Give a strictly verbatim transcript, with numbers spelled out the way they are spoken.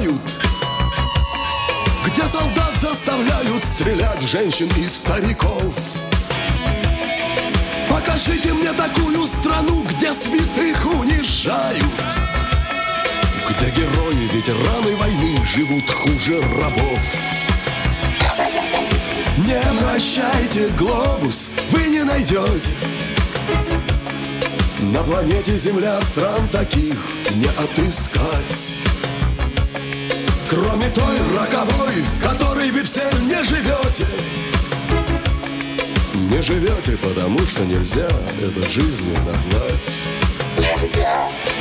убивают, где солдат заставляют стрелять в женщин и стариков. Покажите мне такую страну, где святых унижают, где герои, ветераны войны живут хуже рабов. Не вращайте глобус, вы не найдете на планете Земля стран таких не отыскать, кроме той роковой, в которой вы все не живете. Не живете, потому что нельзя это жизнью назвать. Нельзя.